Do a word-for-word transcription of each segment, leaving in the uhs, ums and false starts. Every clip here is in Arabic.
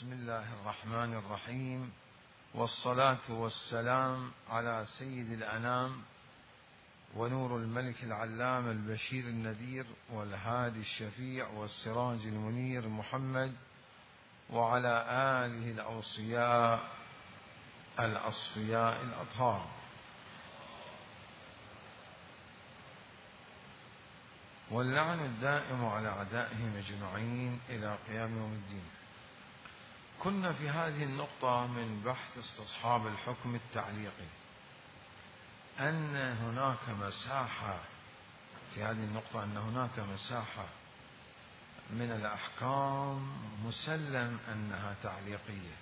بسم الله الرحمن الرحيم، والصلاة والسلام على سيد الأنام ونور الملك العلام البشير النذير والهادي الشفيع والسراج المنير محمد، وعلى آله الأوصياء الأصفياء الأطهار. واللعن الدائم على أعدائهم أجمعين إلى قيام يوم الدين. كنا في هذه النقطة من بحث استصحاب الحكم التعليقي أن هناك مساحة في هذه النقطة أن هناك مساحة من الأحكام مسلم أنها تعليقية،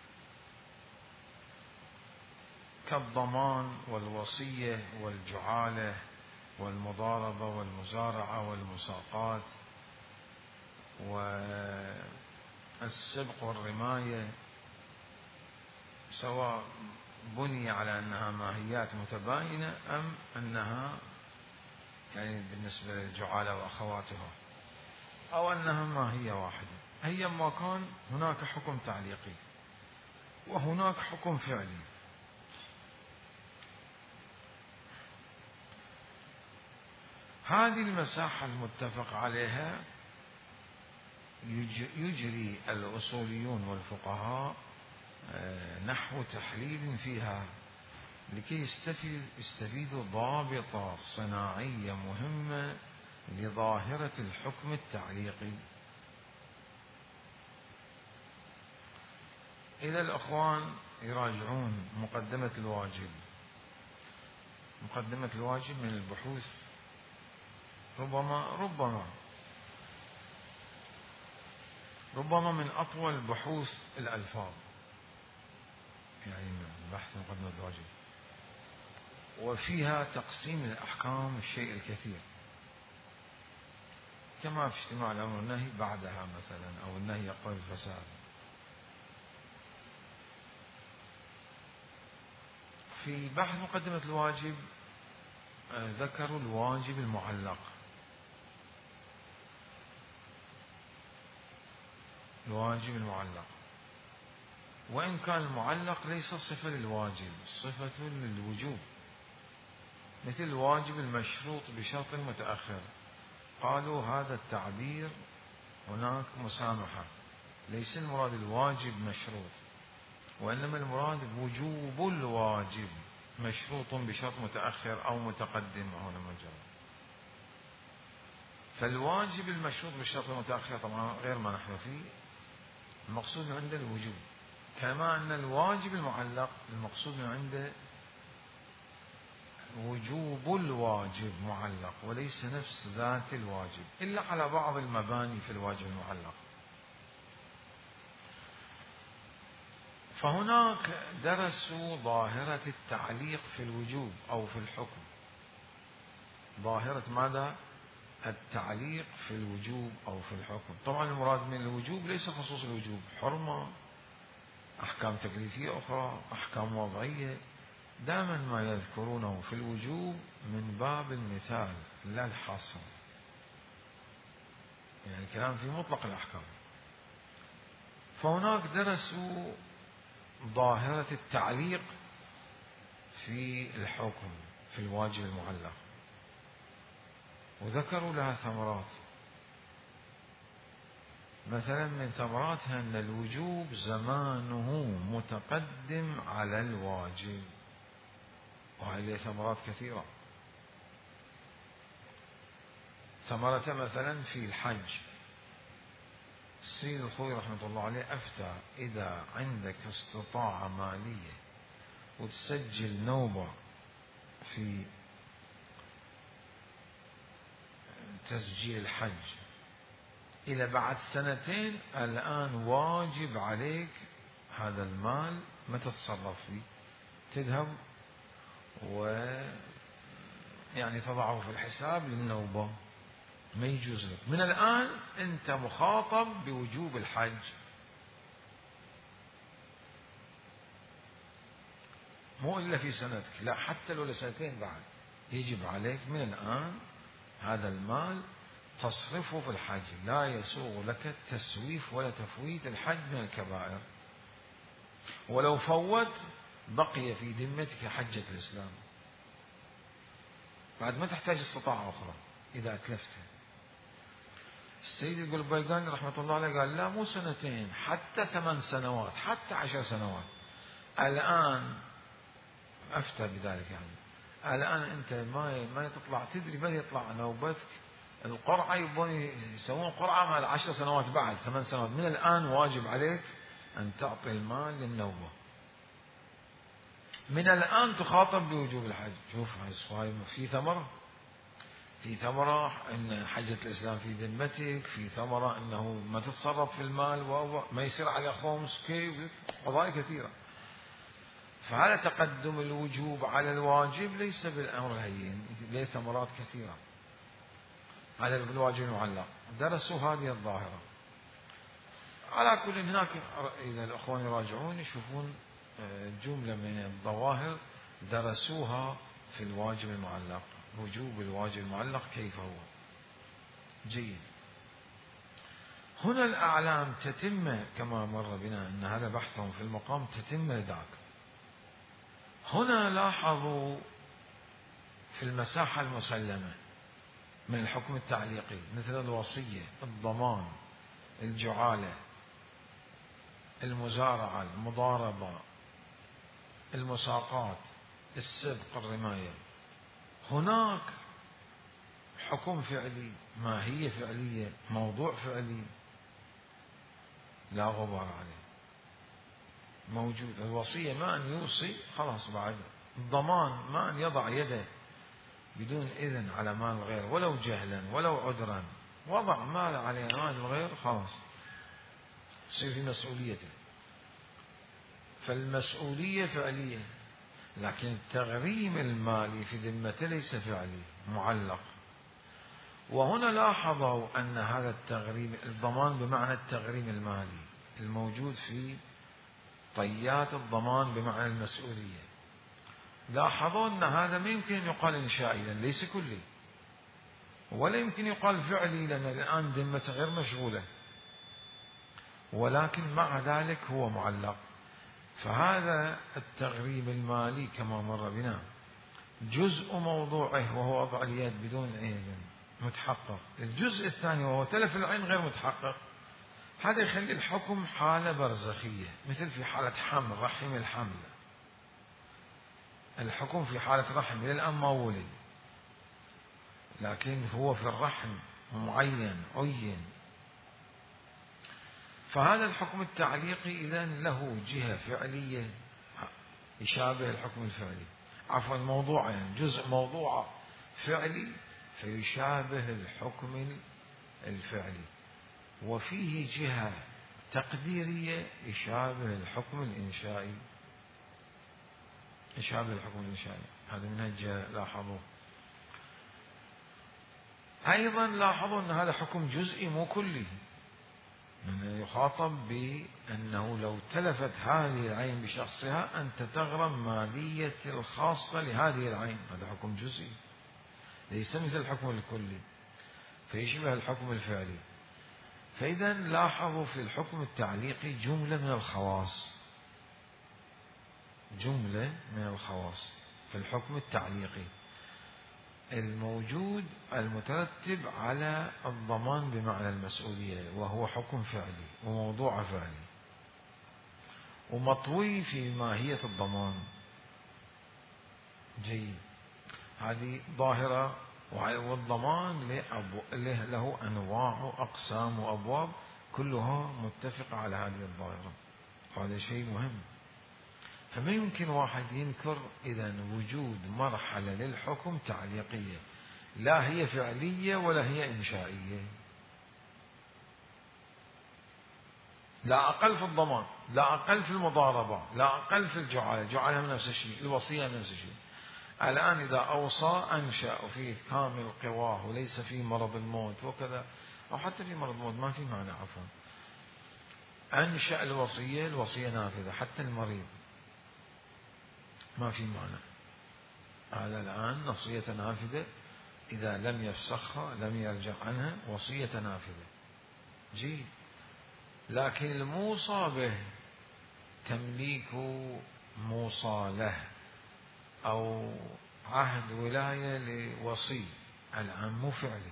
كالضمان والوصية والجعالة والمضاربة والمزارعة والمساقات والسبق والرماية، سواء بني على أنها ماهيات متباينة أم أنها يعني بالنسبة للجعالة وأخواتها أو أنها ماهية واحدة. أيما كان هناك حكم تعليقي وهناك حكم فعلي. هذه المساحة المتفق عليها يجري الأصوليون والفقهاء نحو تحليل فيها لكي يستفيدوا ضابطة صناعية مهمة لظاهرة الحكم التعليقي. إلى الأخوان يراجعون مقدمة الواجب. مقدمة الواجب من البحوث ربما ربما ربما من أطول بحوث الألفاظ، يعني بحث مقدمة الواجب، وفيها تقسيم الأحكام الشيء الكثير، كما في اجتماع الأمر والنهي بعدها مثلا، أو النهي يقتضي الفساد. في بحث مقدمة الواجب ذكروا الواجب المعلق. الواجب المعلق، وإن كان المعلق ليس صفة للواجب، صفة للوجوب، مثل الواجب المشروط بشرط متأخر. قالوا هذا التعبير هناك مسامحة، ليس المراد الواجب مشروط، وإنما المراد وجوب الواجب مشروط بشرط متأخر أو متقدم هنا مجرد. فالواجب المشروط بشرط متأخر طبعا غير ما نحن فيه، المقصود من عنده الوجوب، كما أن الواجب المعلق المقصود من عنده وجوب الواجب معلق، وليس نفس ذات الواجب، إلا على بعض المباني في الواجب المعلق. فهناك درسوا ظاهرة التعليق في الوجوب أو في الحكم. ظاهرة ماذا؟ التعليق في الوجوب أو في الحكم. طبعا المراد من الوجوب ليس خصوص الوجوب، حرمة، أحكام تكليفية أخرى، أحكام وضعية، دائما ما يذكرونه في الوجوب من باب المثال لا الحصر، يعني الكلام في مطلق الأحكام. فهناك درسوا ظاهرة التعليق في الحكم في الواجب المعلق، وذكروا لها ثمرات. مثلا من ثمراتها أن الوجوب زمانه متقدم على الواجب، وهذه ثمرات كثيرة. ثمرة مثلا في الحج، السيد الخوي رحمة الله عليه أفتى إذا عندك استطاعة مالية وتسجل نوبة في تسجيل الحج إلى بعد سنتين، الآن واجب عليك هذا المال ما تتصرف فيه، تذهب و يعني تضعه في الحساب للنوبة، ما يجوز لك من الآن، أنت مخاطب بوجوب الحج. مو إلا في سنتك، لا، حتى لو لسنتين بعد يجب عليك من الآن هذا المال تصرفه في الحج. لا يسوغ لك التسويف ولا تفويت الحج من الكبائر. ولو فوت بقي في ذمتك حجة الإسلام، بعد ما تحتاج استطاعة أخرى إذا أتلفتها. السيد القلبيقاني رحمة الله عليه قال لا، مو سنتين، حتى ثمان سنوات، حتى عشر سنوات. الآن أفتى بذلك، يعني الآن أنت ما ما تطلع تدري متى يطلع نوبتك القرعة، يبون يسوون قرعة مع عشر سنوات، بعد ثمان سنوات من الآن واجب عليك أن تعطي المال للنوبة. من الآن تخاطب بوجوب الحج. شوف في ثمرة، في ثمرة أن حجة الإسلام في ذمتك، في ثمرة أنه ما تتصرف في المال وما يصير على خمس، كيف قضايا كثيرة. فهذا تقدم الوجوب على الواجب ليس بالأمر الهين، له ثمرات كثيرة على الواجب المعلق. درسوا هذه الظاهرة. على كل هناك إذا الأخوان يراجعون يشوفون جملة من الظواهر درسوها في الواجب المعلق، وجوب الواجب المعلق كيف هو. جيد. هنا الأعلام تتم كما مر بنا أن هذا بحثهم في المقام تتم لذاك. هنا لاحظوا في المساحة المسلمة من الحكم التعليقي مثل الوصية، الضمان، الجعالة، المزارعة، المضاربة، المساقات، السبق، الرماية، هناك حكم فعلي، ماهية فعلية، موضوع فعلي لا غبار عليه موجود. الوصية ما أن يوصي خلاص، بعد الضمان ما أن يضع يده بدون إذن على مال الغير ولو جهلا ولو عذرا، وضع مال على مال الغير خلاص يصير في مسؤوليته. فالمسؤولية فعلية، لكن التغريم المالي في ذمته ليس فعلي، معلق. وهنا لاحظوا أن هذا التغريم، الضمان بمعنى التغريم المالي الموجود في طيات الضمان بمعنى المسؤولية، لاحظوا أن هذا ما يمكن يقال إنشائي لأن ليس كلي، ولا يمكن يقال فعلي لأن الآن ذمته غير مشغولة، ولكن مع ذلك هو معلق. فهذا التغريم المالي كما مر بنا جزء موضوعه وهو وضع اليد بدون عين متحقق، الجزء الثاني وهو تلف العين غير متحقق. هذا يخلي الحكم حالة برزخية، مثل في حالة حمل، رحم الحمل، الحكم في حالة رحم إلى الآن ما ولد، لكن هو في الرحم معين عين. فهذا الحكم التعليقي إذن له جهة فعلية يشابه الحكم الفعلي، عفوا موضوع، يعني جزء موضوع فعلي فيشابه الحكم الفعلي، وفيه جهة تقديرية يشابه الحكم الإنشائي، يشابه الحكم الإنشائي. هذا منهج لاحظوه. أيضا لاحظوا أن هذا حكم جزئي مو كلي، يخاطب بأنه لو تلفت هذه العين بشخصها أنت تغرم مالية الخاصة لهذه العين، هذا حكم جزئي ليس مثل الحكم الكلي فيشبه الحكم الفعلي. فإذا لاحظوا في الحكم التعليقي جملة من الخواص، جملة من الخواص في الحكم التعليقي الموجود المترتب على الضمان بمعنى المسؤولية، وهو حكم فعلي وموضوع فعلي ومطوي في ماهية الضمان. جيد. هذه ظاهرة، والضمان له أنواع وأقسام وأبواب كلها متفقة على هذه الظاهرة، هذا شيء مهم. فما يمكن واحد ينكر إذن وجود مرحلة للحكم تعليقية لا هي فعلية ولا هي إنشائية، لا أقل في الضمان، لا أقل في المضاربة، لا أقل في الجعالة، الجعالة من نفس الشيء، الوصية من نفس الشيء. الآن إذا أوصى أنشأ فيه كامل قواه وليس فيه مرض الموت وكذا، أو حتى في مرض الموت ما في معنى، عفوا أنشأ الوصية، الوصية نافذة، حتى المريض ما في معنى. هذا الآن وصية نافذة، إذا لم يفسخها لم يرجع عنها، وصية نافذة. جيد. لكن الموصى به تمليك موصى له أو عهد ولاية لوصي، الآن مو فعلي.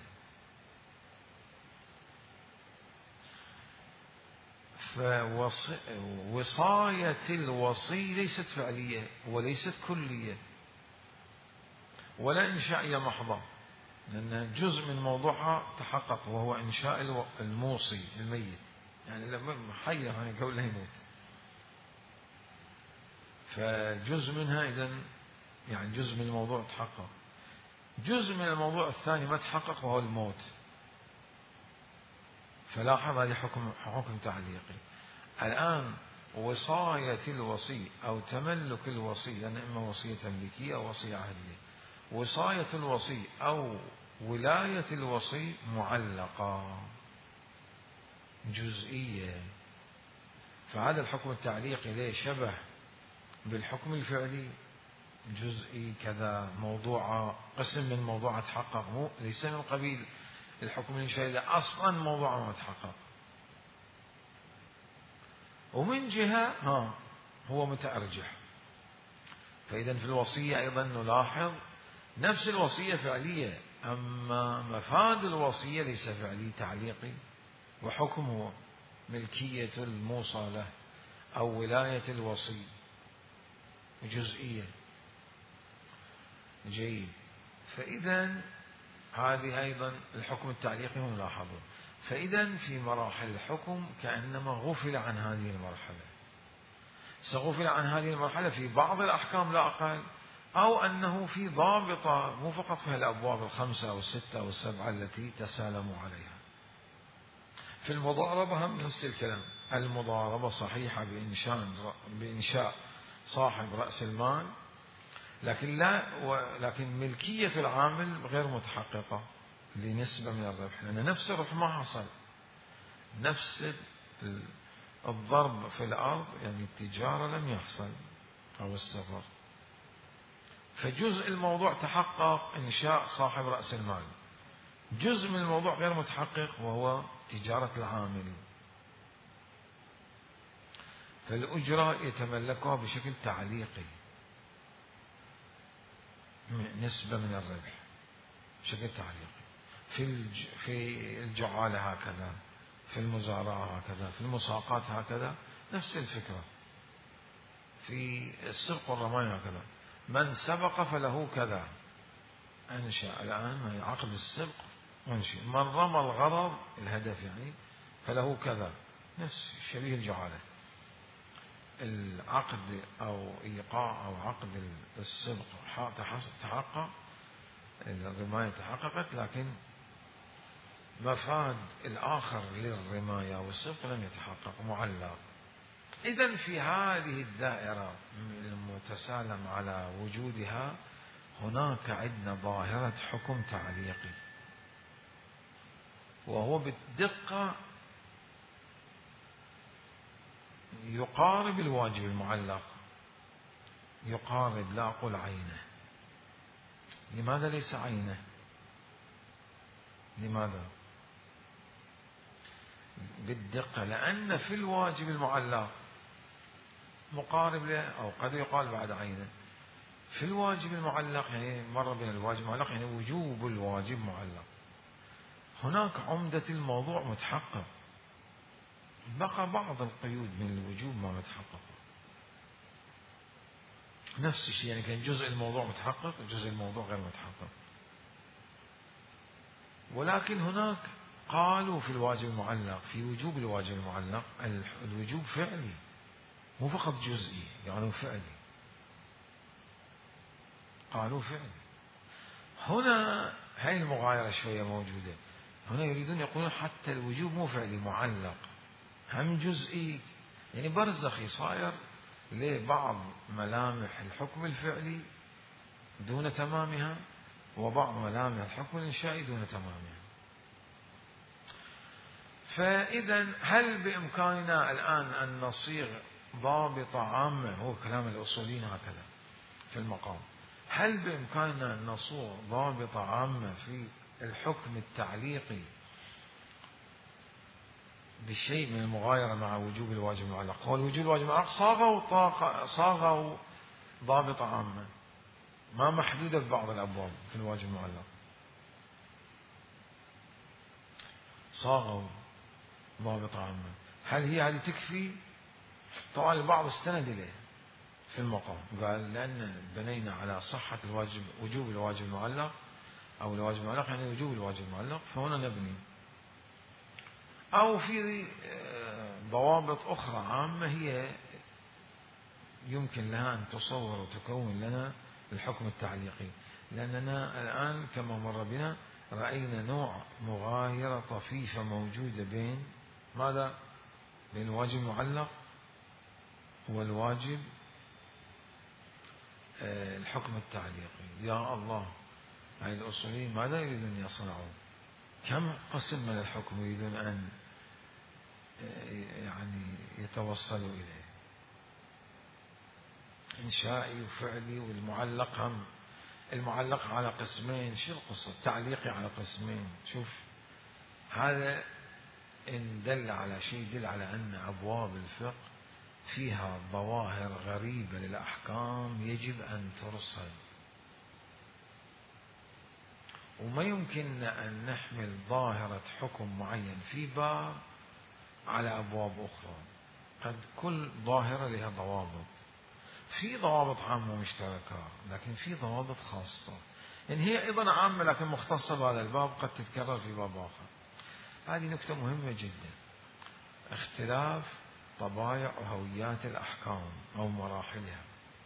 فوصاية الوصي ليست فعلية وليست كلية ولا إنشائية محضة، لأن جزء من موضوعها تحقق وهو إنشاء الموصي الميت، يعني لما حي يعني قبل لا يموت، فجزء منها إذن يعني جزء من الموضوع تحقق. جزء من الموضوع الثاني ما تحقق وهو الموت. فلاحظ هذه حكم حكم تعليقي. الآن وصاية الوصي أو تملك الوصي، لأن إما وصية تمليكية أو وصية عهدية، وصاية الوصي أو ولاية الوصي معلقة جزئية. فهذا الحكم التعليقي ليه شبه بالحكم الفعلي، جزئي كذا، موضوع قسم من موضوع تحقق، مو ليس من قبيل الحكم الإنشائي، أصلا موضوع ما تحقق. ومن جهة ها هو متأرجح. فإذا في الوصية أيضا نلاحظ نفس الوصية فعلية، أما مفاد الوصية ليس فعلي تعليقي، وحكمه ملكية الموصى له أو ولاية الوصي جزئية. جيد. فإذا هذه أيضا الحكم التعليقي ملاحظه. فإذا في مراحل الحكم كأنما غفل عن هذه المرحلة، سغفل عن هذه المرحلة في بعض الأحكام لا أقل، أو أنه في ضابطة مو فقط في الأبواب الخمسة أو الستة أو السبعة التي تسالموا عليها. في المضاربة هم نفس الكلام، المضاربة صحيحة بإنشاء بإنشاء صاحب رأس المال، لكن لا ولكن ملكية العامل غير متحققة لنسبة من الربح، لأن نفس الربح ما حصل، نفس الضرب في الأرض يعني التجارة لم يحصل أو السفر. فجزء الموضوع تحقق إنشاء صاحب رأس المال، جزء من الموضوع غير متحقق وهو تجارة العامل. فالأجرة يتملكها بشكل تعليقي، نسبة من الربح بشكل تعليقي. في الج... في الجعالة هكذا، في المزارعة هكذا، في المساقات هكذا، نفس الفكرة. في السرق والرماية هكذا، من سبق فله كذا، أنشأ الآن عقد السبق منشئ، من رمى الغرض الهدف يعني فله كذا، نفس شبيه الجعالة. العقد أو إيقاع أو عقد السبق تحقق، الرماية تحققت، لكن مفاد الآخر للرماية والسبق لم يتحقق، معلق. إذن في هذه الدائرة المتسالم على وجودها هناك عندنا ظاهرة حكم تعليقي، وهو بالدقة يقارب الواجب المعلق، يقارب، لا أقول عينه. لماذا ليس عينه؟ لماذا؟ بالدقة، لأن في الواجب المعلق مقارب له، أو قد يقال بعد عينه. في الواجب المعلق يعني مرة بين الواجب المعلق يعني وجوب الواجب معلق، هناك عمدة الموضوع متحقق، بقى بعض القيود من الوجوب ما متحقق. نفس الشيء يعني كان جزء الموضوع متحقق، جزء الموضوع غير متحقق. ولكن هناك قالوا في الواجب المعلق، في وجوب الواجب المعلق الوجوب فعلي مو فقط جزئي، يعني فعلي، قالوا فعلي. هنا هاي المغايرة شوية موجودة، هنا يريدون يقولون حتى الوجوب مو فعلي، معلق، هم جزئي، يعني برزخي صاير لبعض ملامح الحكم الفعلي دون تمامها، وبعض ملامح الحكم الإنشائي دون تمامها. فإذا هل بإمكاننا الآن أن نصيغ ضابطة عامة، هو كلام الأصوليين هكذا في المقام، هل بإمكاننا أن نصوغ ضابطة عامة في الحكم التعليقي بشيء من المغايرة مع وجوب الواجب المعلق. هو الوجوب الواجب المعلق صاغوا صاغوا ضابطة عامة ما محدودة في بعض الأبواب في الواجب المعلق، صاغوا ضابطة عامة. هل هي هذه تكفي؟ طبعا البعض استند إليه في المقام، قال لأن بنينا على صحة الواجب وجوب الواجب المعلق أو الواجب المعلق يعني وجوب الواجب المعلق، فهنا نبني. أو في ضوابط أخرى عامة هي يمكن لها أن تصور وتكون لنا الحكم التعليقي، لأننا الآن كما مر بنا رأينا نوع مغايرة طفيفة موجودة بين ماذا؟ بين الواجب المعلق والواجب الحكم التعليقي. يا الله، هاي الأصوليين ماذا يريدون يصنعون؟ كم قسم من الحكم يريدون أن يعني يتوصلوا إليه؟ إنشائي وفعلي، والمعلق هم المعلق على قسمين. شو القصة؟ التعليقي على قسمين. شوف هذا إن دل على شيء دل على أن أبواب الفقه فيها ظواهر غريبة للأحكام يجب أن ترصد، وما يمكن أن نحمل ظاهرة حكم معين في باب على أبواب أخرى. قد كل ظاهرة لها ضوابط، في ضوابط عامة مشتركة لكن في ضوابط خاصة، إن هي أيضا عامة لكن مختصة بهذا الباب قد تتكرر في باب آخر. هذه نكتة مهمة جدا، اختلاف طبائع وهويات الأحكام أو مراحلها.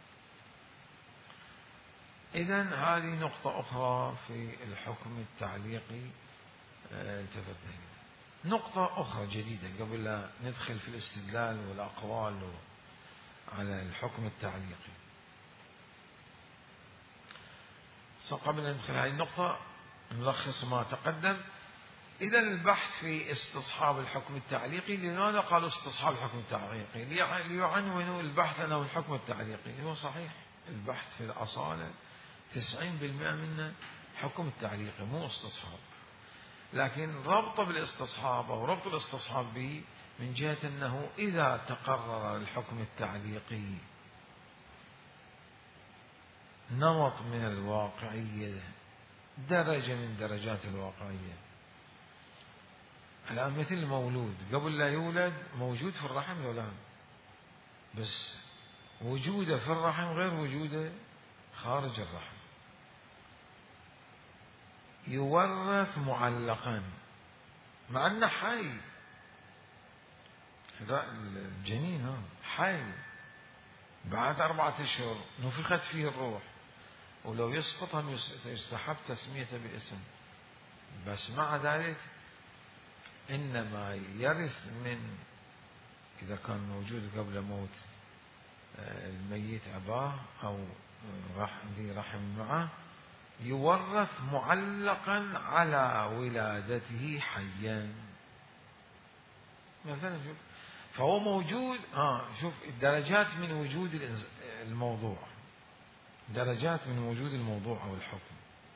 إذن هذه نقطة أخرى في الحكم التعليقي التفتنا إليها. نقطة أخرى جديدة قبل لا ندخل في الاستدلال والأقوال على الحكم التعليقي. قبل أن ندخل هذه النقطة نلخص ما تقدم. إذا البحث في استصحاب الحكم التعليقي، لماذا قالوا استصحاب الحكم التعليقي؟ ليعنونوا البحث أنه الحكم التعليقي. هو صحيح البحث في الأصالة تسعين بالمئة منه حكم التعليقي مو استصحاب، لكن ربط بالاستصحاب أو ربط الاستصحاب به من جهة أنه إذا تقرر الحكم التعليقي نمط من الواقعية، درجة من درجات الواقعية، الآن مثل المولود قبل لا يولد موجود في الرحم ولا، بس وجوده في الرحم غير وجوده خارج الرحم. يورث معلقا مع أنه حي، الجنين حي بعد أربعة أشهر نفخت فيه الروح، ولو يسقط هم يستحب تسميته باسم، بس مع ذلك إنما يرث من إذا كان موجود قبل موت الميت أباه أو ذي رحم معه، يورث معلقا على ولادته حيا مثلا. شوف فهو موجود. آه شوف الدرجات من وجود الموضوع، درجات من وجود الموضوع أو الحكم.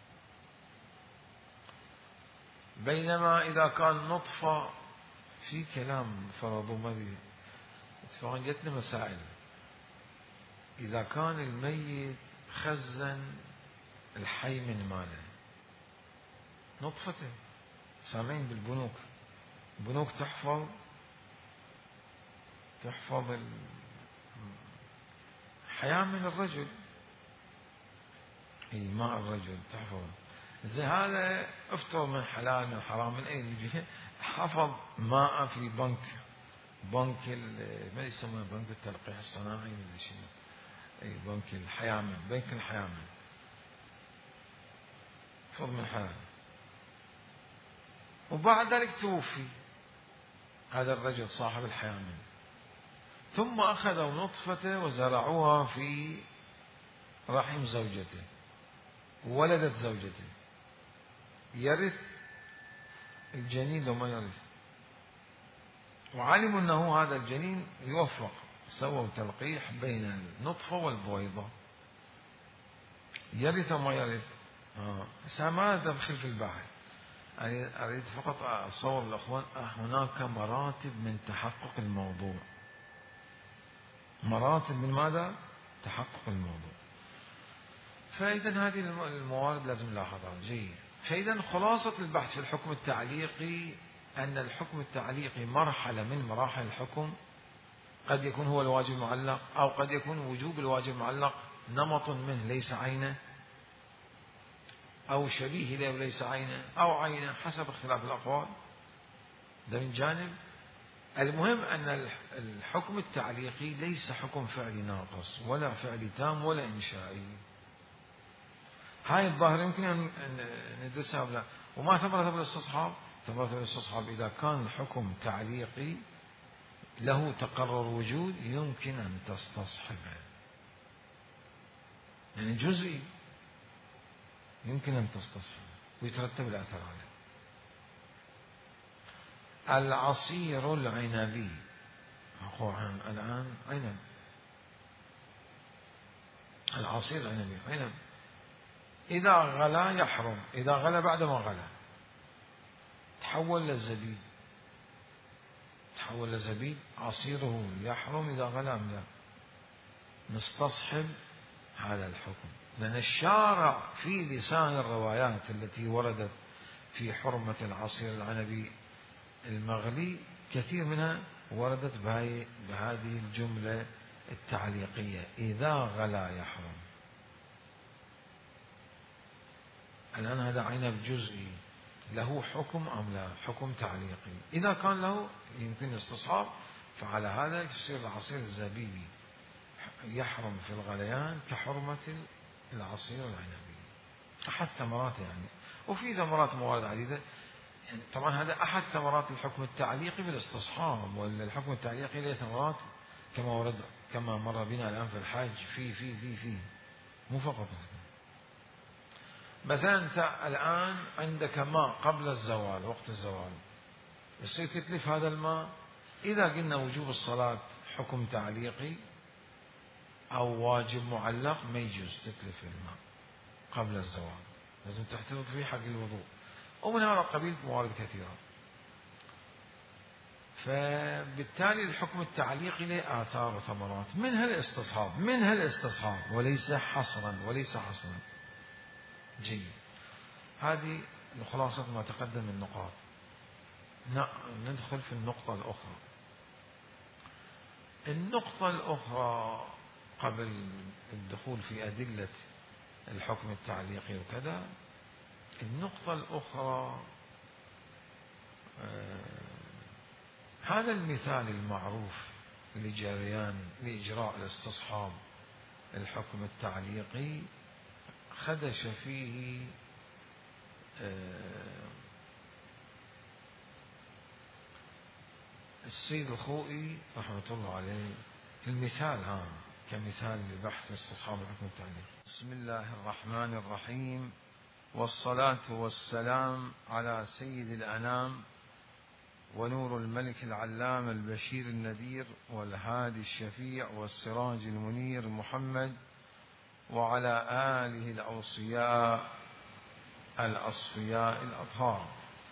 بينما إذا كان نطفة في كلام فرضوا مذي اتفاقا جتنا مسائل. إذا كان الميت خزن الحي من ماله نطفته، سامعين بالبنوك، بنوك تحفظ تحفظ الحياة من الرجل، اي ماء الرجل تحفظ. زي هذا افترض من حلال من حرام من اي وجه، حفظ ماء في بنك بنك ما يسمى بنك التلقيح الصناعي ولا شيء، اي بنك الحيامن، بنك الحيامن فضل من حلال، وبعد ذلك توفي هذا الرجل صاحب الحيامن، ثم أخذوا نطفته وزرعوها في رحم زوجته وولدت زوجته، يرث الجنين لو ما يرث، وعلموا أنه هذا الجنين يوفق، سووا تلقيح بين النطفة والبويضة، يرث وما يرث. آه. ما تدخل في البحث، أريد فقط أصور الأخوان هناك مراتب من تحقق الموضوع، مراتب من ماذا؟ تحقق الموضوع. فإذا هذه الموارد لازم نلاحظها. جيد. فإذا خلاصة البحث في الحكم التعليقي أن الحكم التعليقي مرحلة من مراحل الحكم، قد يكون هو الواجب المعلق، أو قد يكون وجوب الواجب المعلق نمط منه ليس عينه، أو شبيه له وليس عينه، أو عينه، حسب اختلاف الأقوال. ده من جانب. المهم أن الحكم التعليقي ليس حكم فعلي ناقص ولا فعلي تام ولا إنشائي. هاي الظاهرة يمكن أن ندرسها ولا، وما ثمرة بالاستصحاب؟ ثمرة بالاستصحاب إذا كان الحكم تعليقي له تقرر وجود يمكن أن تستصحبه، يعني جزئي يمكن أن تستصحبه ويترتب الأثر عليه. العصير العنبي، أخو الآن عنب، العصير العنبي عنب إذا غلا يحرم، إذا غلا بعد ما غلا تحول للزبيب، تحول لزبيب عصيره يحرم إذا غلا أم لا؟ نستصحب هذا الحكم، لأن الشارع في لسان الروايات التي وردت في حرمة العصير العنبي المغلي كثير منها وردت بهذه الجملة التعليقية إذا غلا يحرم. الآن هذا عنب جزئي له حكم أم لا؟ حكم تعليقي. إذا كان له يمكن استصحاب، فعلى هذا يصير العصير الزبيبي يحرم في الغليان كحرمة العصير العنبي. أحد ثمراته يعني، وفي ثمرات موارد عديدة يعني. طبعا هذا أحد ثمرات الحكم التعليقي بالاستصحاب، ولا الحكم التعليقي له ثمرات كما ورد كما مر بنا الآن في الحج في في في في مو فقط. مثلا أنت الآن عندك ماء قبل الزوال، وقت الزوال يصير تتلف هذا الماء. إذا قلنا وجوب الصلاة حكم تعليقي أو واجب معلق ما يجوز تتلف الماء قبل الزوال، لازم تحتفظ فيه حق الوضوء، ومن هذا القبيل موارد كثيرة. فبالتالي الحكم التعليقي له آثار وثمرات، منها الاستصحاب، منها الاستصحاب وليس حصرا، وليس حصرا. جيد. هذه خلاصة ما تقدم من نقاط. ندخل في النقطة الأخرى. النقطة الأخرى قبل الدخول في أدلة الحكم التعليقي وكذا، النقطة الأخرى آه هذا المثال المعروف لجريان لإجراء الاستصحاب الحكم التعليقي خدش فيه آه السيد الخوئي رحمة الله عليه. المثال ها كمثال لبحث استصحاب الحكم التعليقي. بسم الله الرحمن الرحيم، والصلاة والسلام على سيد الأنام ونور الملك العلام البشير النذير والهادي الشفيع والسراج المنير محمد، وعلى آله الأوصياء الأصفياء الأطهار،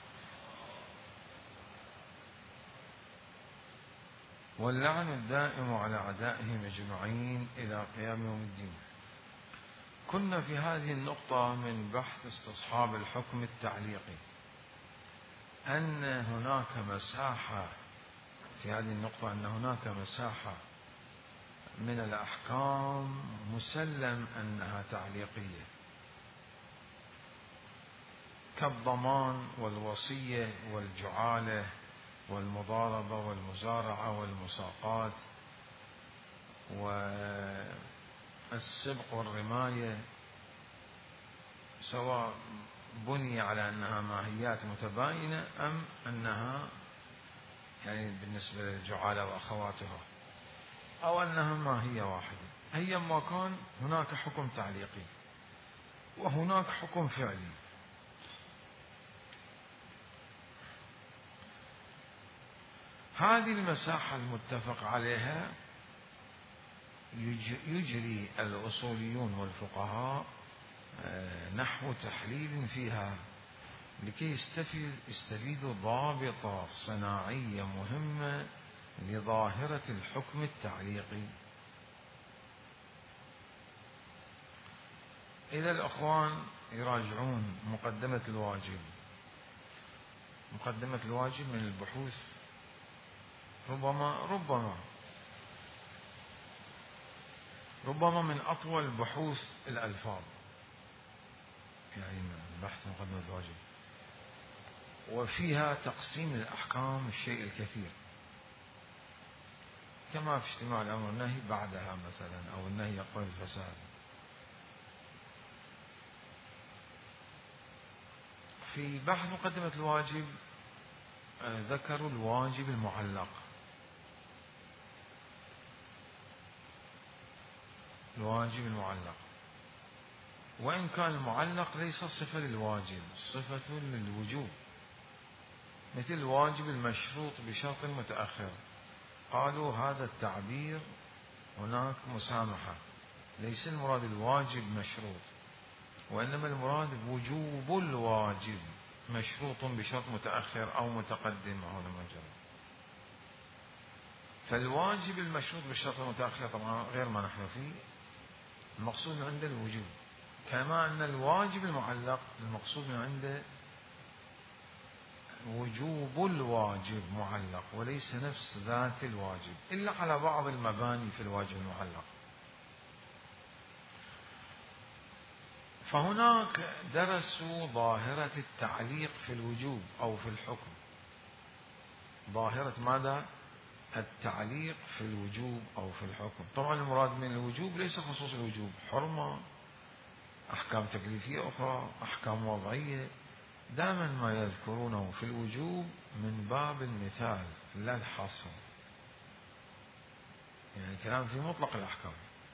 واللعن الدائم على أعدائهم أجمعين إلى قيام يوم الدين. كنا في هذه النقطة من بحث استصحاب الحكم التعليقي أن هناك مساحة في هذه النقطة أن هناك مساحة من الأحكام مسلم أنها تعليقية، كالضمان والوصية والجعالة والمضاربة والمزارعة والمساقات والسبق والرماية، سواء بني على أنها ماهيات متباينة أم أنها يعني بالنسبة للجعالة وأخواتها أو أنها ماهية واحدة. أيما كان هناك حكم تعليقي وهناك حكم فعلي. هذه المساحة المتفق عليها يجري الأصوليون والفقهاء نحو تحليل فيها لكي يستفيد يستفيدوا ضابطة صناعية مهمة لظاهرة الحكم التعليقي. إذا الأخوان يراجعون مقدمة الواجب، مقدمة الواجب من البحوث ربما ربما ربما من أطول بحوث الألفاظ، يعني بحث مقدمة الواجب، وفيها تقسيم الأحكام الشيء الكثير، كما في اجتماع الأمر والنهي بعدها مثلا، أو النهي يقتضي الفساد. في بحث مقدمة الواجب ذكروا الواجب المعلق، الواجب المعلق، وإن كان المعلق ليس صفة للواجب، صفة للوجوب، مثل الواجب المشروط بشرط متأخر. قالوا هذا التعبير هناك مسامحة، ليس المراد الواجب مشروط، وإنما المراد وجوب الواجب مشروط بشرط متأخر أو متقدم أو مجرد. فالواجب المشروط بالشرط المتأخر طبعا غير ما نحن فيه، المقصود من عنده الوجوب، كما أن الواجب المعلق المقصود من عنده وجوب الواجب معلق، وليس نفس ذات الواجب، إلا على بعض المباني في الواجب المعلق. فهناك درسوا ظاهرة التعليق في الوجوب أو في الحكم. ظاهرة ماذا؟ التعليق في الوجوب أو في الحكم. طبعا المراد من الوجوب ليس خصوص الوجوب، حرمة، أحكام تكليفية أخرى، أحكام وضعية، دائما ما يذكرونه في الوجوب من باب المثال لا الحصر، يعني كلام في مطلق الأحكام.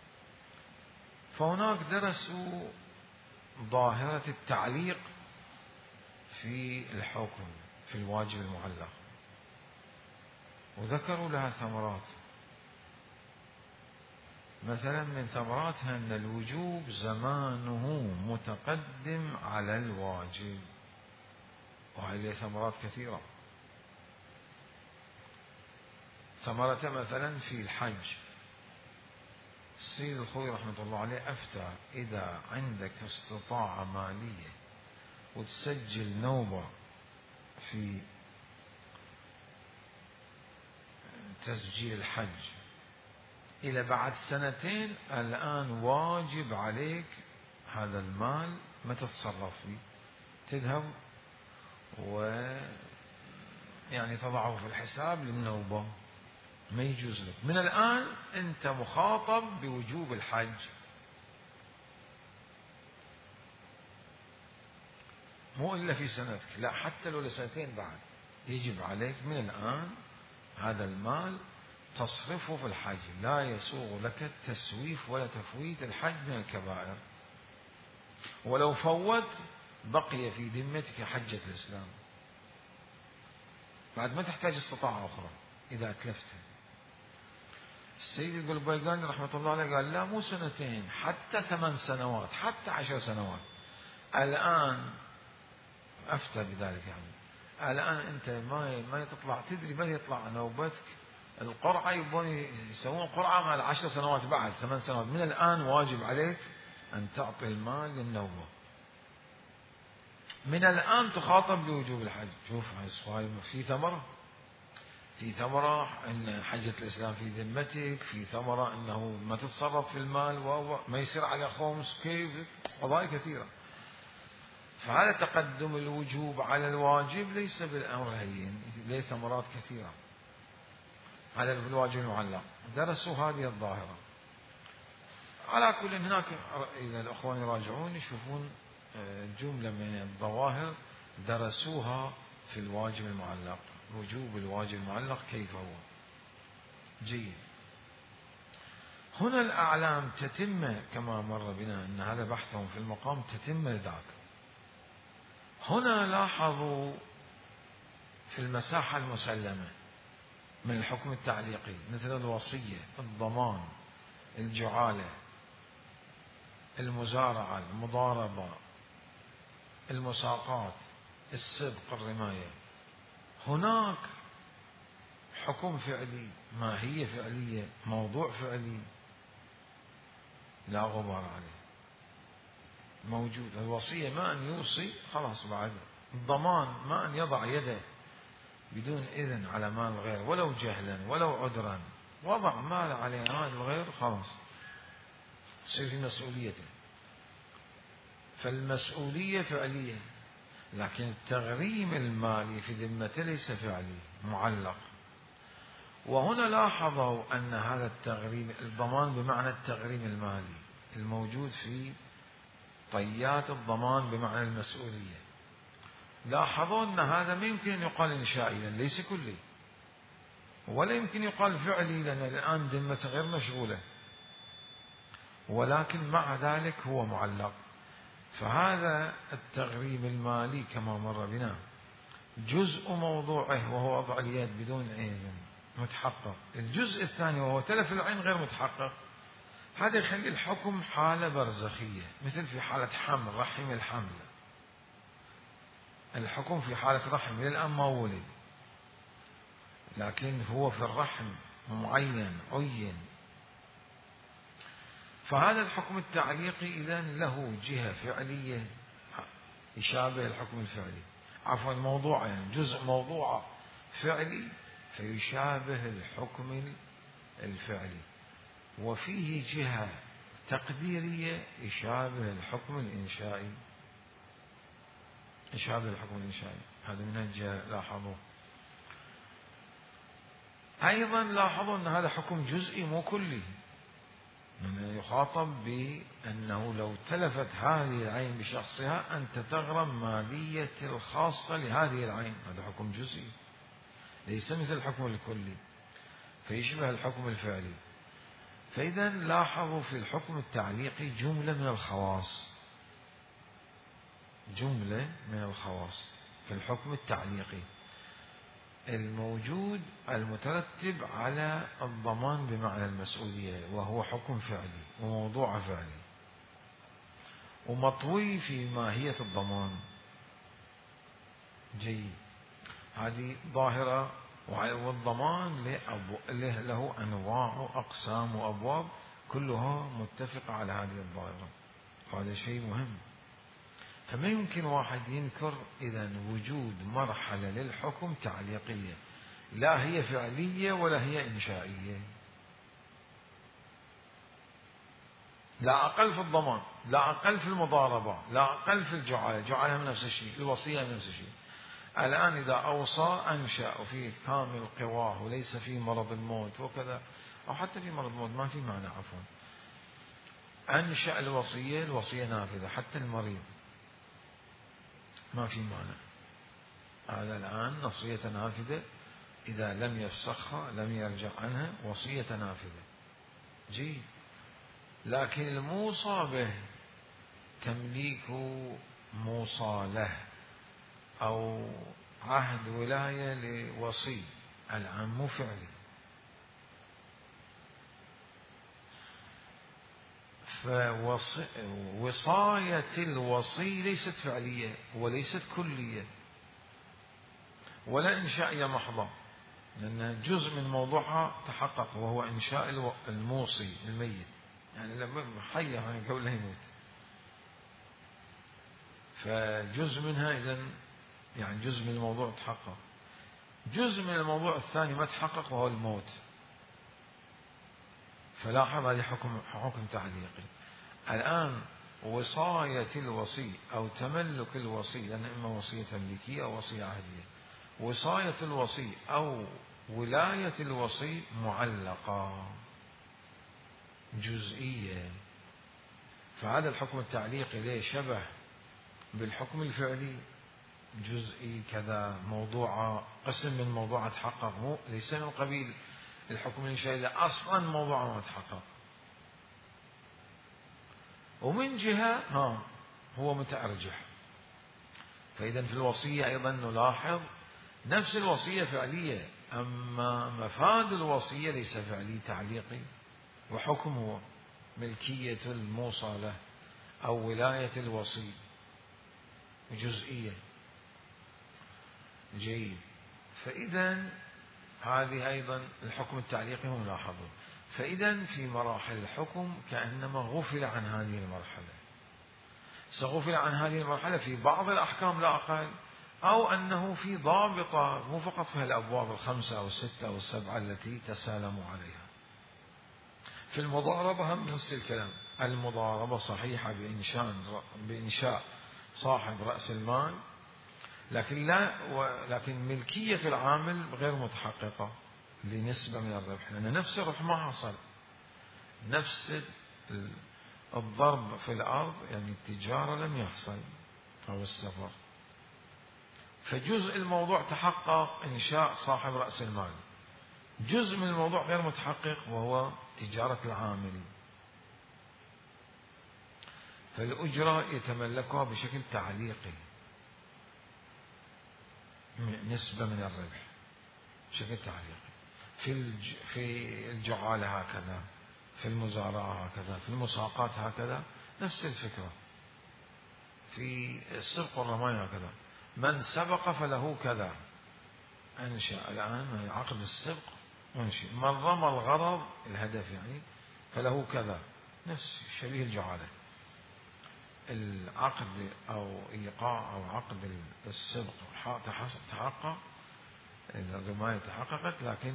فهناك درسوا ظاهرة التعليق في الحكم في الواجب المعلق، وذكروا لها ثمرات. مثلا من ثمراتها أن الوجوب زمانه متقدم على الواجب، وهذه ثمرات كثيرة. ثمرة مثلا في الحج، السيد الخوي رحمة الله عليه أفتى إذا عندك استطاعة مالية وتسجل نوبة في تسجيل الحج إلى بعد سنتين، الآن واجب عليك هذا المال ما تتصرف فيه، تذهب و يعني تضعه في الحساب للنوبة، ما يجوز لك من الآن، أنت مخاطب بوجوب الحج. مو إلا في سنتك، لا، حتى لو لسنتين بعد يجب عليك من الآن هذا المال تصرفه في الحج، لا يسوغ لك التسويف ولا تفويت الحج من الكبائر، ولو فوت بقي في ذمتك حجة الإسلام، بعد ما تحتاج استطاعة أخرى إذا أتلفتها. السيد القلبيقاني رحمة الله عليه قال لا، مو سنتين، حتى ثمان سنوات، حتى عشر سنوات. الآن أفتى بذلك، يعني الآن أنت ما ما تطلع، تدري من يطلع نوبتك القرعة، يبون يسوون قرعة مع العشر سنوات، بعد ثمان سنوات من الآن واجب عليك أن تعطي المال للنوبة، من الآن تخاطب بوجوب الحج. شوف في ثمرة، في ثمرة أن حجة الإسلام في ذمتك، في ثمرة أنه ما تتصرف في المال وما يصير على خمس، كيف قضايا كثيرة. فهذا تقدم الوجوب على الواجب ليس بالأمر هين، له ثمرات كثيرة على الواجب المعلق. درسوا هذه الظاهرة. على كل هناك إذا الأخوان يراجعون يشوفون جملة من الظواهر درسوها في الواجب المعلق، وجوب الواجب المعلق كيف هو. جيد. هنا الأعلام تتم كما مر بنا أن هذا بحثهم في المقام تتم لذاك. هنا لاحظوا في المساحة المسلمة من الحكم التعليقي مثل الوصية، الضمان، الجعالة، المزارعة، المضاربة، المساقات، السبق الرماية، هناك حكم فعلي، ماهية فعلية، موضوع فعلي لا غبار عليه موجود. الوصية ما أن يوصي خلاص، بعد الضمان ما أن يضع يده بدون إذن على مال الغير ولو جهلا ولو عذرا، وضع مال على مال الغير خلاص تصير في مسؤوليته. فالمسؤولية فعلية، لكن التغريم المالي في ذمته ليس فعلي، معلق. وهنا لاحظوا أن هذا التغريم، الضمان بمعنى التغريم المالي الموجود في طيات الضمان بمعنى المسؤولية، لاحظوا أن هذا ما يمكن أن يقال إنشائي لأن ليس كلي، ولا يمكن يقال فعلي لأن الآن ذمته غير مشغولة، ولكن مع ذلك هو معلق. فهذا التغريم المالي كما مر بنا جزء موضوعه وهو وضع اليد بدون عين متحقق، الجزء الثاني وهو تلف العين غير متحقق، هذا يخلي الحكم حالة برزخية، مثل في حالة حمل، رحم الحمل، الحكم في حالة رحم للآن ما ولد، لكن هو في الرحم معين عين. فهذا الحكم التعليقي إذن له جهة فعلية يشابه الحكم الفعلي، عفوا موضوع، يعني جزء موضوع فعلي فيشابه الحكم الفعلي، وفيه جهة تقديرية يشابه الحكم الإنشائي، يشابه الحكم الإنشائي. هذا من الجهة لاحظوا. أيضا لاحظوا أن هذا حكم جزئي مو كلي، من يخاطب بأنه لو تلفت هذه العين بشخصها أنت تغرم مالية الخاصة لهذه العين، هذا حكم جزئي ليس مثل الحكم الكلي، فيشبه الحكم الفعلي. فإذا لاحظوا في الحكم التعليقي جملة من الخواص، جملة من الخواص في الحكم التعليقي الموجود المترتب على الضمان بمعنى المسؤولية، وهو حكم فعلي وموضوع فعلي ومطوي في ماهية الضمان. جيد، هذه ظاهرة. والضمان له أنواع وأقسام وأبواب كلها متفقة على هذه الظاهرة، هذا شيء مهم. فما يمكن واحد ينكر إذن وجود مرحلة للحكم تعليقية لا هي فعلية ولا هي إنشائية، لا أقل في الضمان، لا أقل في المضاربة، لا أقل في الجعالة، جعالة من نفس الشيء، الوصية من نفس الشيء. الآن إذا أوصى أنشأ وفيه كامل قواه وليس فيه مرض الموت وكذا، أو حتى في مرض الموت ما في معنى، عفوا، أنشأ الوصية، الوصية نافذة، حتى المريض ما في معنى. هذا الآن وصية نافذة، إذا لم يفسخها لم يرجع عنها، وصية نافذة. جيد، لكن الموصى به تمليك موصى له أو عهد ولاية لوصي، الآن مو فعلي. فوصاية الوصي ليست فعلية وليست كلية ولا إنشائية محضة، لأن جزء من موضوعها تحقق وهو إنشاء الموصي الميت، يعني لما حي يعني قبل لا يموت، فجزء منها إذن يعني جزء من الموضوع تحقق. جزء من الموضوع الثاني ما تحقق وهو الموت، فلاحظ هذه حكم حكم تعليقي. الآن وصاية الوصي أو تملك الوصي، لأن إما وصية تمليكية أو وصية عهدية، وصاية الوصي أو ولاية الوصي معلقة جزئية. فهذا الحكم التعليقي ليه شبه بالحكم الفعلي، جزئي كذا، موضوع قسم من موضوع تحقق، مو ليس من قبيل الحكم الإنشائي أصلا موضوع ما تحقق. ومن جهة ها هو متأرجح. فإذا في الوصية أيضا نلاحظ نفس الوصية فعلية، أما مفاد الوصية ليس فعلي تعليقي، وحكمه ملكية الموصى له أو ولاية الوصي جزئية. جيد. فإذا هذه أيضا الحكم التعليقي ملاحظ. فإذا في مراحل الحكم كأنما غفل عن هذه المرحلة، سغفل عن هذه المرحلة في بعض الأحكام لا أقل، أو أنه في ضابطة مو فقط في الأبواب الخمسة أو الستة أو السبعة التي تسالموا عليها. في المضاربة هم نفس الكلام، المضاربة صحيحة بإنشاء بإنشاء صاحب رأس المال، لكن لا ولكن ملكية العامل غير متحققة لنسبة من الربح، لأن نفس الربح ما حصل، نفس الضرب في الأرض يعني التجارة لم يحصل أو السفر. فجزء الموضوع تحقق إنشاء صاحب رأس المال، جزء من الموضوع غير متحقق وهو تجارة العامل، فالأجرة يتملكها بشكل تعليقي، نسبة من الربح بشكل تعليقي. في الج... في الجعالة هكذا، في المزارعة هكذا، في المساقات هكذا، نفس الفكرة. في السبق والرماية هكذا، من سبق فله كذا، أنشأ الآن عقد السبق أنشئ، من رمى الغرض الهدف يعني فله كذا، نفس شبيه الجعالة. العقد أو إيقاع أو عقد السبق تحقق، الرماية تحققت، لكن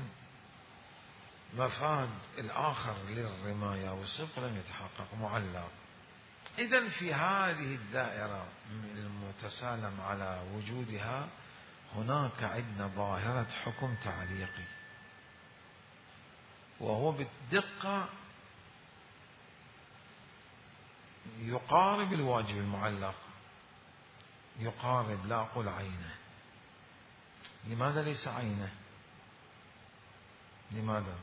مفاد الآخر للرماية والسبق لم يتحقق، معلق. إذن في هذه الدائرة المتسالم على وجودها هناك عندنا ظاهرة حكم تعليقي، وهو بالدقة يقارب الواجب المعلق، يقارب، لا أقول عينه. لماذا ليس عينه؟ لماذا؟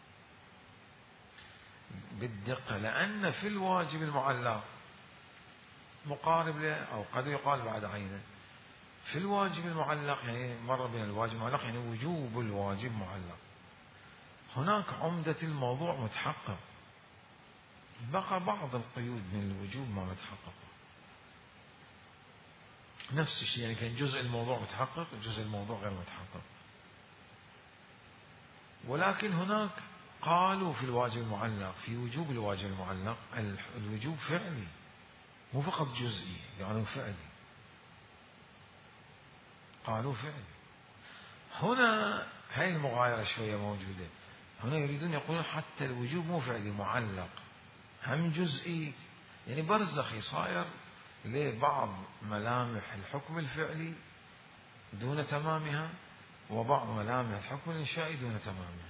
بالدقة، لأن في الواجب المعلق مقارب له، أو قد يقال بعد عينه. في الواجب المعلق يعني مر بين الواجب المعلق يعني وجوب الواجب معلق، هناك عمدة الموضوع متحقق، بقى بعض القيود من الوجوب ما متحققة. نفس الشيء يعني كان جزء الموضوع متحقق، جزء الموضوع غير متحقق. ولكن هناك قالوا في الواجب المعلق، في وجوب الواجب المعلق الوجوب فعلي مو فقط جزئي، يعني فعلي، قالوا فعلي. هنا هاي المغايرة شوية موجودة، هنا يريدون يقولون حتى الوجوب مو فعلي، معلق، هم جزئي، يعني برزخي صاير لبعض ملامح الحكم الفعلي دون تمامها، وبعض ملامح الحكم الإنشائي دون تمامها.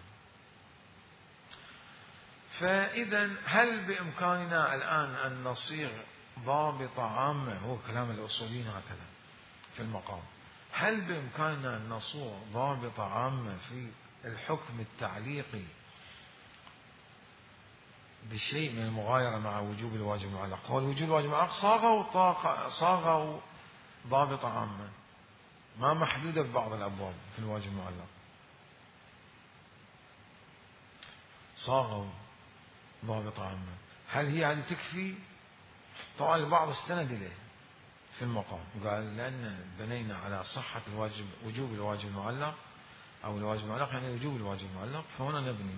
فإذا هل بإمكاننا الآن أن نصيغ ضابطة عامة، هو كلام الأصوليين هكذا في المقام، هل بإمكاننا أن نصوغ ضابطة عامة في الحكم التعليقي بشيء من المغايرة مع وجوب الواجب المعلق؟ هو الوجوب الواجب المعلق صاغوا صاغوا ضابطة عامة ما محدودة ببعض الأبواب في الواجب المعلق، صاغوا ضابطة عامة. هل هي هذه تكفي؟ طبعا البعض استند إليه في المقام، قال لأن بنينا على صحة الواجب، وجوب الواجب المعلق أو الواجب المعلق يعني وجوب الواجب المعلق، فهنا نبني.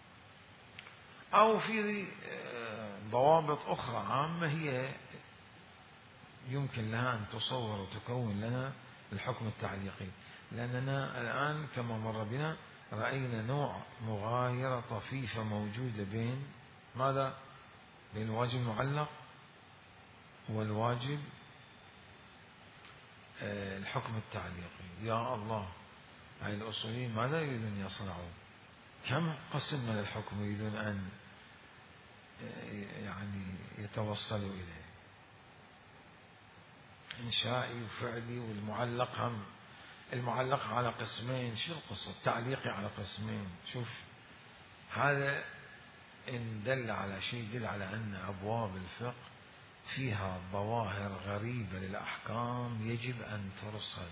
أو في ضوابط أخرى عامة هي يمكن لها أن تصور وتكون لنا الحكم التعليقي، لأننا الآن كما مر بنا رأينا نوع مغايرة طفيفة موجودة بين ماذا؟ بين الواجب المعلق والواجب الحكم التعليقي. يا الله، هاي الأصوليين ماذا يريدون يصنعوا؟ كم قسم من الحكم يريدون أن يعني يتوصلوا إليه؟ إنشائي وفعلي، والمعلق هم المعلق على قسمين، شو القصة؟ التعليقي على قسمين. شوف هذا إن دل على شيء دل على أن أبواب الفقه فيها ظواهر غريبة للأحكام يجب أن ترصد،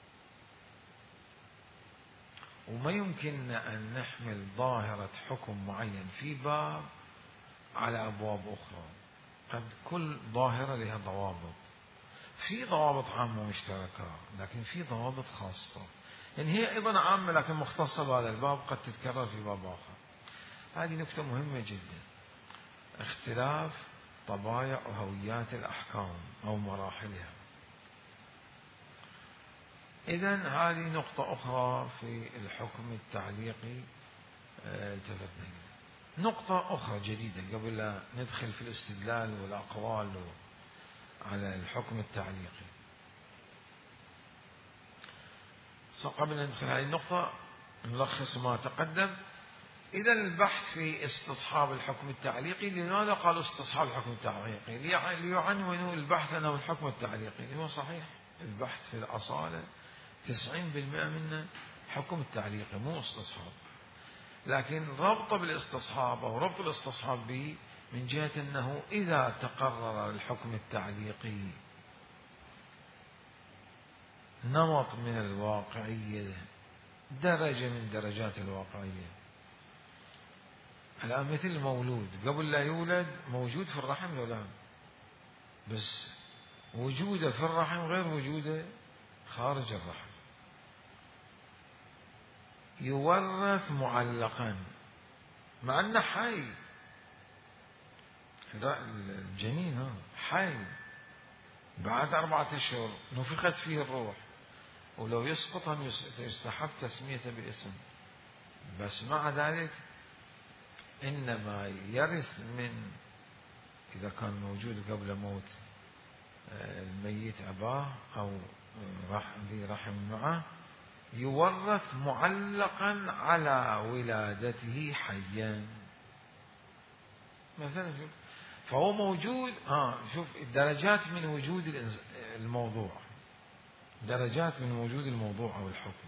وما يمكن أن نحمل ظاهرة حكم معين في باب على أبواب أخرى، قد كل ظاهرة لها ضوابط. في ضوابط عامة مشتركة، لكن في ضوابط خاصة، يعني هي أيضا عامة لكن مختصة بهذا الباب، قد تتكرر في باب آخر. هذه نكتة مهمة جدا، اختلاف طبايع وهويات الأحكام أو مراحلها. إذن هذه نقطة أخرى في الحكم التعليقي التفتنا. نقطة أخرى جديدة قبل لا ندخل في الاستدلال والأقوال على الحكم التعليقي. قبل أن ندخل هذه النقطة نلخص ما تقدم. إذا البحث في استصحاب الحكم التعليقي، لماذا قالوا استصحاب الحكم التعليقي؟ ليعنونوا البحث أنه الحكم التعليقي. هو صحيح البحث في الأصالة تسعين بالمئة منه حكم التعليقي مو استصحاب، لكن ربط بالاستصحاب أو ربط الاستصحاب به من جهة أنه إذا تقرر الحكم التعليقي نمط من الواقعية، درجة من درجات الواقعية. الآن مثل المولود قبل لا يولد موجود في الرحم ولا لا؟ بس وجوده في الرحم غير وجوده خارج الرحم. يورث معلقا مع أنه حي، الجنين حي بعد أربعة أشهر نفخت فيه الروح، ولو يسقط هم يستحب تسميته باسم، بس مع ذلك إنما يرث من إذا كان موجود قبل موت الميت أباه أو ذي رحم معه، يورث معلقا على ولادته حيا مثلا. شوف فهو موجود. آه شوف درجات من وجود الموضوع، درجات من وجود الموضوع أو الحكم.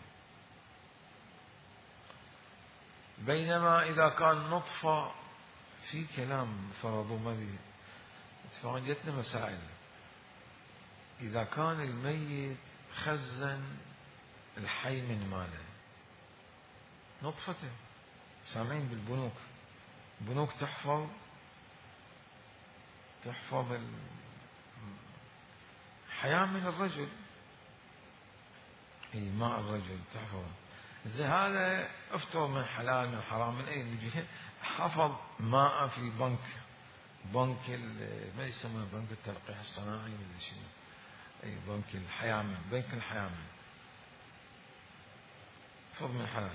بينما إذا كان نطفة في كلام فرضوا ما جتنا مسائل، إذا كان الميت خزن الحي من ماله نطفته، سامعين بالبنوك، بنوك تحفظ تحفظ الحياة من الرجل، اي ماء الرجل تحفظ. زي هذا افتر من حلال من حرام من اي وجه، حفظ ماء في بنك بنك ما يسمى بنك التلقيح الصناعي ولا شيء، اي بنك الحيامن، بنك الحيامن حفظ من حلال.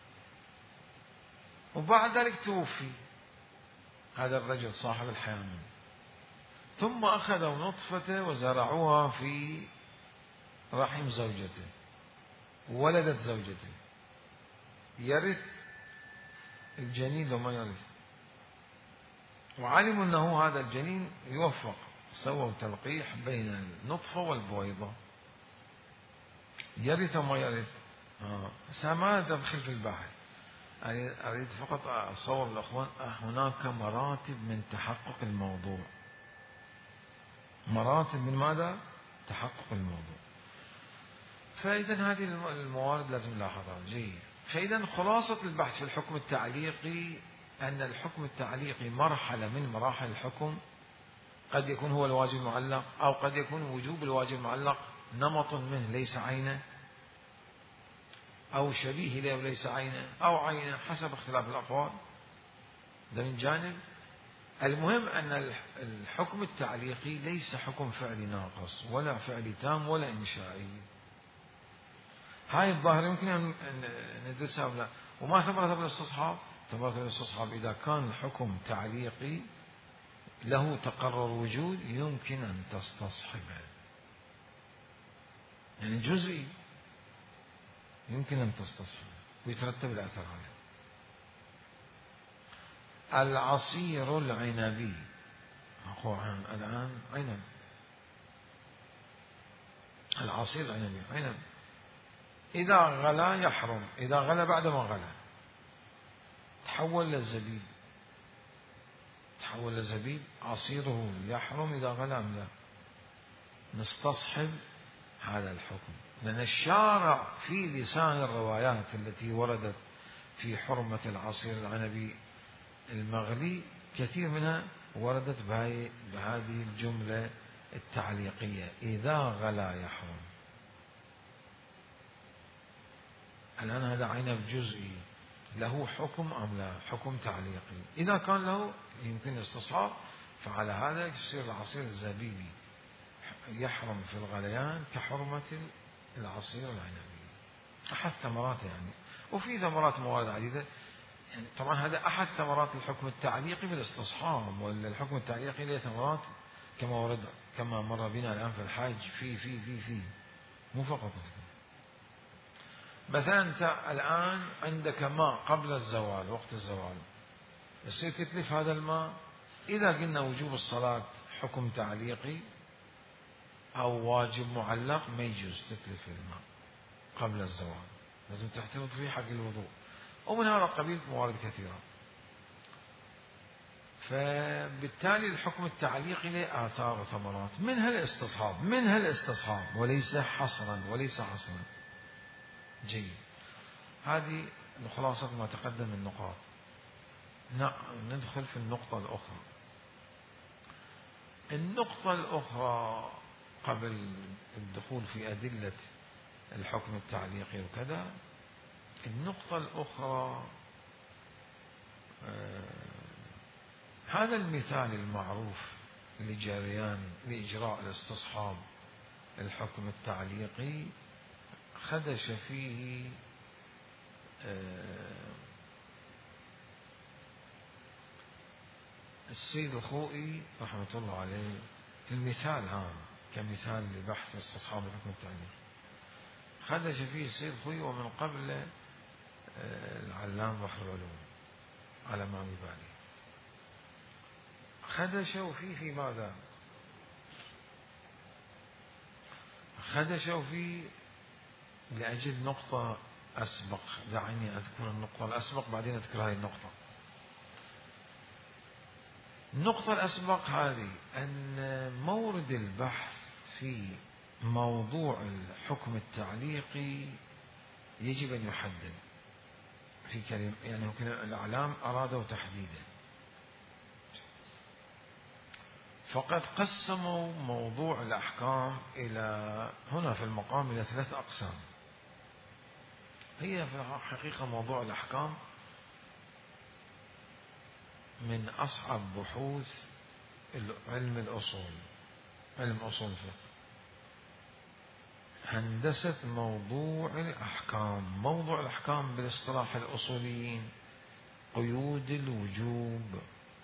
وبعد ذلك توفي هذا الرجل صاحب الحيامن، ثم أخذوا نطفته وزرعوها في رحم زوجته، ولدت زوجته، يرث الجنين وما يرث، وعلموا أنه هذا الجنين يوفق، سووا تلقيح بين النطفة والبويضة، يرث وما يرث. آه. ما تدخل في البحث، أريد فقط أصور الأخوان هناك مراتب من تحقق الموضوع، مراتب من ماذا؟ تحقق الموضوع. فإذا هذه الموارد لازم نلاحظها جيد. فإذا خلاصة البحث في الحكم التعليقي أن الحكم التعليقي مرحلة من مراحل الحكم، قد يكون هو الواجب المعلق، أو قد يكون وجوب الواجب المعلق نمط منه ليس عينه، أو شبيه له وليس عينه، أو عينه، حسب اختلاف الأقوال. ده من جانب. المهم أن الحكم التعليقي ليس حكم فعلي ناقص ولا فعلي تام ولا إنشائي. هاي الظاهرة يمكن أن ندرسها ولا، وما ثمرة بالاستصحاب؟ ثمرة الاستصحاب إذا كان الحكم تعليقي له تقرر وجود يمكن أن تستصحبه، يعني جزئي يمكن أن تستصحبه ويترتب الأثر عليه. العصير العنبي الآن عنب، العصير العنبي عنب إذا غلا يحرم، إذا غلا بعد ما غلا تحول للزبيب، تحول للزبيب عصيره يحرم إذا غلا أم لا؟ نستصحب هذا الحكم، لأن الشارع في لسان الروايات التي وردت في حرمة العصير العنبي المغلي كثير منها وردت بهذه الجملة التعليقية إذا غلا يحرم. الآن هذا عنب جزئي له حكم أم لا؟ حكم تعليقي. إذا كان له يمكن استصحاب، فعلى هذا يصير العصير الزبيبي يحرم في الغليان كحرمة العصير العنبي، أحد ثمراته يعني. وفي ثمرات موارد عديدة يعني. طبعا هذا أحد ثمرات الحكم التعليقي بالاستصحاب، ولا الحكم التعليقي له ثمرات كما ورد كما مر بنا الآن في الحج في في في في مو فقط. مثلا أنت الآن عندك ماء قبل الزوال، وقت الزوال يصير تتلف هذا الماء. إذا قلنا وجوب الصلاة حكم تعليقي أو واجب معلق، ما يجوز تتلف الماء قبل الزوال، لازم تحتفظ فيه حق الوضوء. ومن هذا القبيل موارد كثيرة. فبالتالي الحكم التعليقي له آثار وثمرات، منها الاستصحاب، منها الاستصحاب وليس حصرا، وليس حصرا. جيد، هذه خلاصة ما تقدم من النقاط. ندخل في النقطة الأخرى. النقطة الأخرى قبل الدخول في أدلة الحكم التعليقي وكذا، النقطة الأخرى آه هذا المثال المعروف لجريان لإجراء الاستصحاب الحكم التعليقي خدش فيه آه السيد الخوئي رحمة الله عليه. المثال هذا كمثال لبحث استصحاب الحكم التعليقي خدش فيه السيد الخوئي، ومن قبل آه العلام بحر العلوم على ما ببالي. خدشوا فيه في ماذا؟ خدشوا فيه لأجل نقطة أسبق. دعني أذكر النقطة الأسبق بعدين أذكر هذه النقطة. النقطة الأسبق هذه أن مورد البحث في موضوع الحكم التعليقي يجب أن يحدد في كلمة، يعني الأعلام أرادوا تحديده. فقد قسموا موضوع الأحكام إلى هنا في المقام إلى ثلاث أقسام. هي في الحقيقة موضوع الأحكام من أصعب بحوث علم الأصول، علم أصول الفقه. هندسة موضوع الأحكام. موضوع الأحكام بالاصطلاح الأصوليين قيود الوجوب.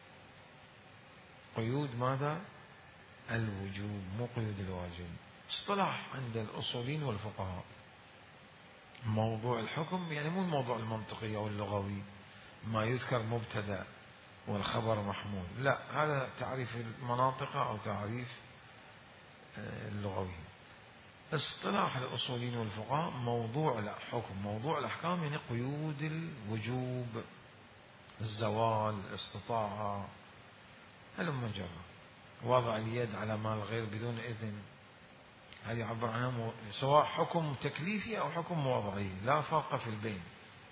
قيود ماذا؟ الوجوب، مو قيود الواجب. اصطلاح عند الأصوليين والفقهاء. موضوع الحكم يعني مو الموضوع المنطقي أو اللغوي، ما يذكر مبتدأ والخبر محمول، لا، هذا تعريف المناطق أو تعريف اللغوي. اصطلاح الأصوليين والفقهاء موضوع الحكم، موضوع الأحكام يعني قيود الوجوب، الزوال، الاستطاعة، هلم جرى، وضع اليد على مال غير بدون إذن، هذه يعبر عنها سواء حكم تكليفي أو حكم وضعي، لا فرق في البين.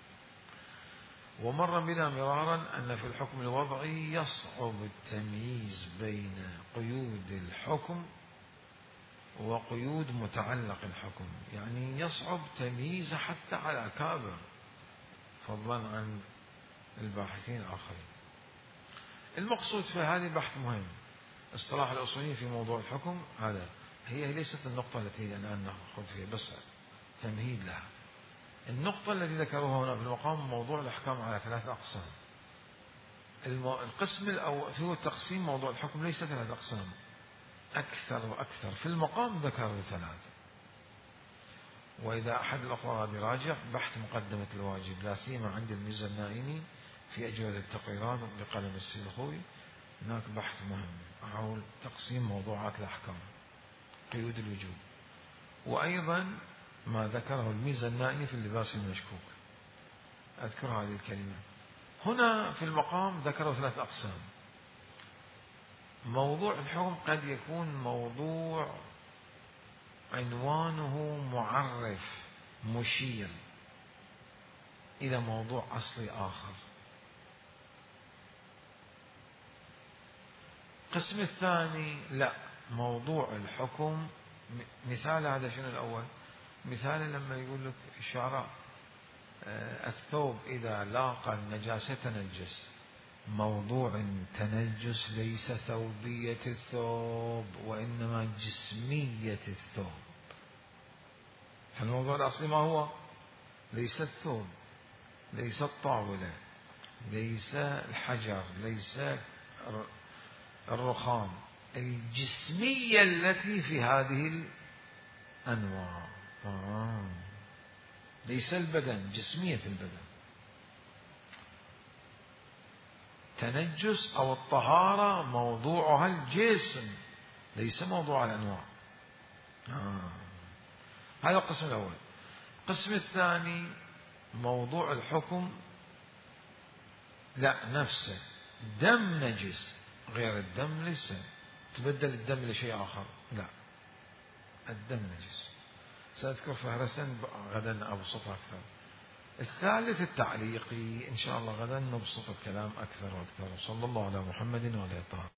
ومر بنا مرارا أن في الحكم الوضعي يصعب التمييز بين قيود الحكم وقيود متعلق الحكم، يعني يصعب تمييز حتى على الأكابر فضلا عن الباحثين الآخرين. المقصود في هذه بحث مهم. اصطلاح الأصوليين في موضوع الحكم هذا، هي ليست النقطة التي الآن نأخذ فيها، بس تمهيد لها. النقطة التي ذكروها هنا في المقام موضوع الأحكام على ثلاث أقسام. القسم الأول هو تقسيم موضوع الحكم ليس ثلاث أقسام، أكثر وأكثر. في المقام ذكروا ثلاثة، وإذا أحد الأخوة يراجع بحث مقدمة الواجب، لا سيما عند الميزة النائني في أجوبة التقريرات بقلم السيد الخوئي، هناك بحث مهم حول تقسيم موضوعات الأحكام، قيود الوجوب. وأيضا ما ذكره الميزة النائني في اللباس المشكوك، أذكر هذه الكلمة. هنا في المقام ذكروا ثلاث أقسام. موضوع الحكم قد يكون موضوع عنوانه معرف مشير إلى موضوع أصلي آخر. القسم الثاني لا، موضوع الحكم. مثال هذا شنو الأول؟ مثال لما يقول لك الشعراء الثوب إذا لاقى النجاسة تنجس. موضوع تنجس ليس ثوبية الثوب وإنما جسمية الثوب. فالموضوع الأصلي ما هو؟ ليس الثوب، ليس الطاولة، ليس الحجر، ليس الرخام، الجسمية التي في هذه الأنواع. آه. ليس البدن، جسمية البدن. تنجس أو الطهارة موضوعها الجسم، ليس موضوع الأنواع. آه. هذا القسم الأول. القسم الثاني موضوع الحكم لا نفسه، دم نجس غير الدم ليس تبدل الدم لشيء آخر، لا الدم نجس. سأذكر فهرسا غدا أبسطها أكثر. الثالث التعليقي إن شاء الله غدا نبسط الكلام أكثر وأكثر. صلى الله على محمد وعلى آله.